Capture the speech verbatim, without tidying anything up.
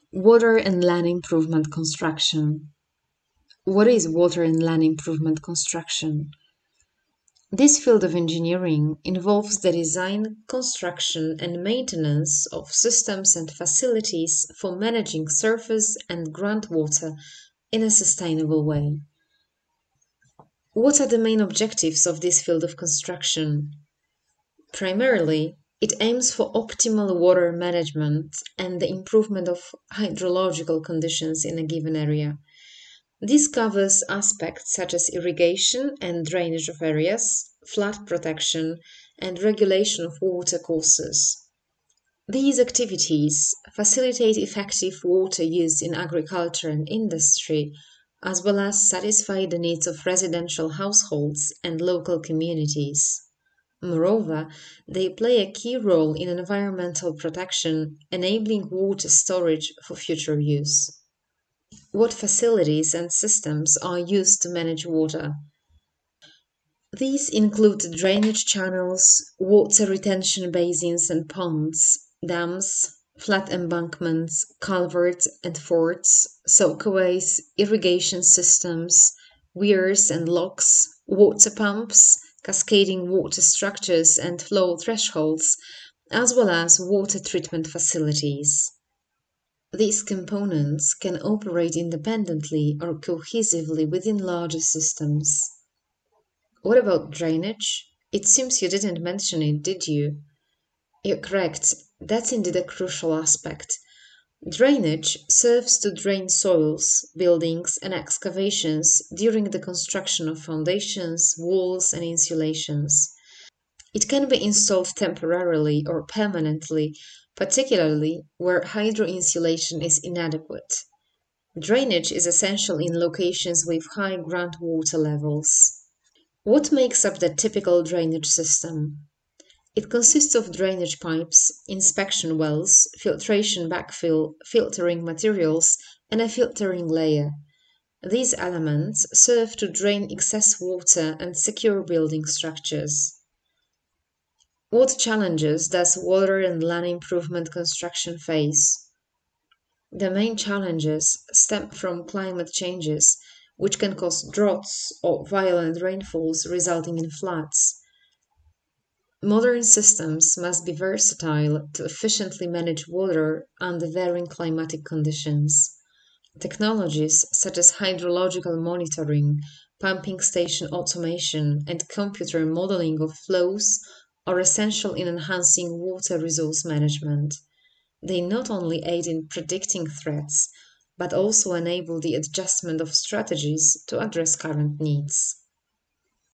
Water and land improvement construction. What is water and land improvement construction? This field of engineering involves the design, construction, and maintenance of systems and facilities for managing surface and groundwater in a sustainable way. What are the main objectives of this field of construction? Primarily, it aims for optimal water management and the improvement of hydrological conditions in a given area. This covers aspects such as irrigation and drainage of areas, flood protection, and regulation of water courses. These activities facilitate effective water use in agriculture and industry, as well as satisfy the needs of residential households and local communities. Moreover, they play a key role in environmental protection, enabling water storage for future use. What facilities and systems are used to manage water? These include drainage channels, water retention basins and ponds, dams, flat embankments, culverts and forts, soakaways, irrigation systems, weirs and locks, water pumps, cascading water structures and flow thresholds, as well as water treatment facilities. These components can operate independently or cohesively within larger systems. What about drainage? It seems you didn't mention it, did you? You're correct. That's indeed a crucial aspect. Drainage serves to drain soils, buildings, and excavations during the construction of foundations, walls, and insulations. It can be installed temporarily or permanently, particularly where hydroinsulation is inadequate. Drainage is essential in locations with high groundwater levels. What makes up the typical drainage system? It consists of drainage pipes, inspection wells, filtration backfill, filtering materials, and a filtering layer. These elements serve to drain excess water and secure building structures. What challenges does water and land improvement construction face? The main challenges stem from climate changes, which can cause droughts or violent rainfalls resulting in floods. Modern systems must be versatile to efficiently manage water under varying climatic conditions. Technologies such as hydrological monitoring, pumping station automation, and computer modeling of flows are essential in enhancing water resource management. They not only aid in predicting threats, but also enable the adjustment of strategies to address current needs.